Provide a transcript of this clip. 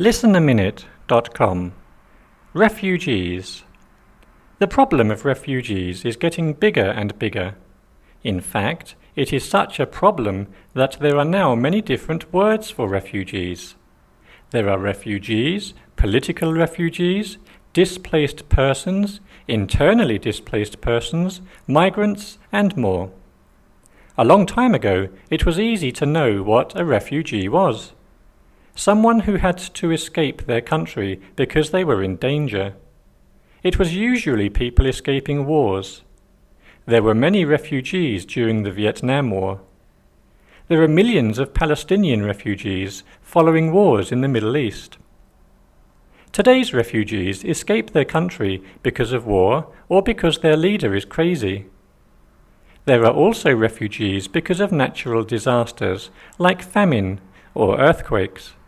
ListenAminute.com. Refugees. The problem of refugees is getting bigger and bigger. In fact, it is such a problem that there are now many different words for refugees. There are refugees, political refugees, displaced persons, internally displaced persons, migrants, and more. A long time ago, it was easy to know what a refugee was. Someone who had to escape their country because they were in danger. It was usually people escaping wars. There were many refugees during the Vietnam War. There are millions of Palestinian refugees following wars in the Middle East. Today's refugees escape their country because of war or because their leader is crazy. There are also refugees because of natural disasters like famine or earthquakes.